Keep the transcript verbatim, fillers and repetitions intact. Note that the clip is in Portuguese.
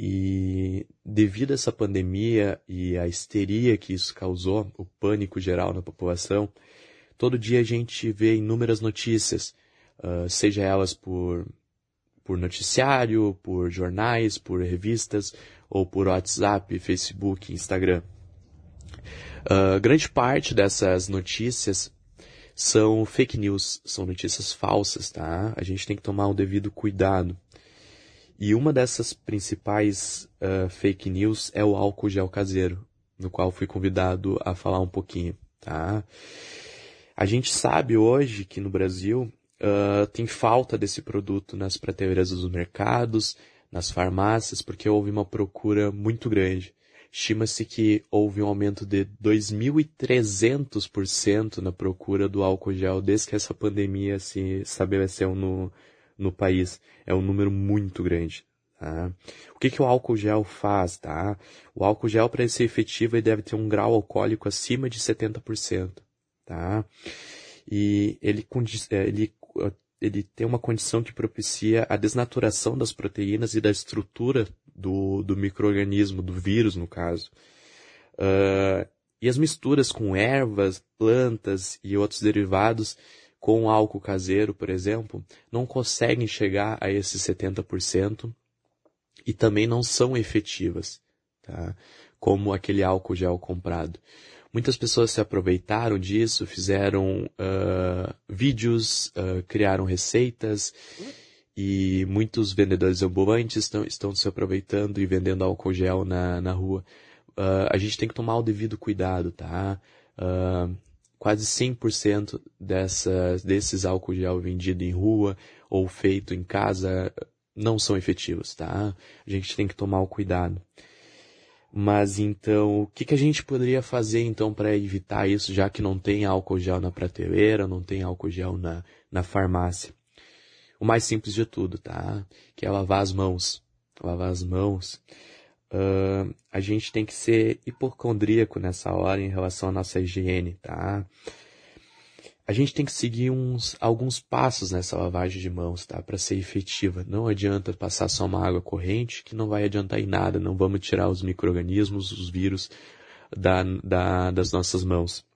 E devido a essa pandemia e a histeria que isso causou, o pânico geral na população, todo dia a gente vê inúmeras notícias, uh, seja elas por, por noticiário, por jornais, por revistas, ou por WhatsApp, Facebook, Instagram. Uh, grande parte dessas notícias são fake news, são notícias falsas, tá? A gente tem que tomar o devido cuidado. E uma dessas principais uh, fake news é o álcool gel caseiro, no qual fui convidado a falar um pouquinho, tá? A gente sabe hoje que no Brasil uh, tem falta desse produto nas prateleiras dos mercados, nas farmácias, porque houve uma procura muito grande. Estima-se que houve um aumento de dois mil e trezentos por cento na procura do álcool gel desde que essa pandemia se estabeleceu no, no país. É um número muito grande. Tá? O que, que o álcool gel faz? Tá? O álcool gel, para ser efetivo, ele deve ter um grau alcoólico acima de setenta por cento. Tá? E ele, ele, ele tem uma condição que propicia a desnaturação das proteínas e da estrutura do, do micro-organismo, do vírus, no caso. Uh, e as misturas com ervas, plantas e outros derivados com álcool caseiro, por exemplo, não conseguem chegar a esses setenta por cento e também não são efetivas, tá? Como aquele álcool gel comprado. Muitas pessoas se aproveitaram disso, fizeram uh, vídeos, uh, criaram receitas, e muitos vendedores ambulantes estão, estão se aproveitando e vendendo álcool gel na, na rua. Uh, a gente tem que tomar o devido cuidado, tá? Uh, quase cem por cento dessas, desses álcool gel vendido em rua ou feito em casa não são efetivos, tá? A gente tem que tomar o cuidado. Mas então, o que, que a gente poderia fazer então para evitar isso, já que não tem álcool gel na prateleira, não tem álcool gel na, na farmácia? O mais simples de tudo, tá? Que é lavar as mãos. Lavar as mãos. Uh, a gente tem que ser hipocondríaco nessa hora em relação à nossa higiene, tá? A gente tem que seguir uns, alguns passos nessa lavagem de mãos, tá? Para ser efetiva. Não adianta passar só uma água corrente, que não vai adiantar em nada. Não vamos tirar os micro-organismos, os vírus da, da, das nossas mãos.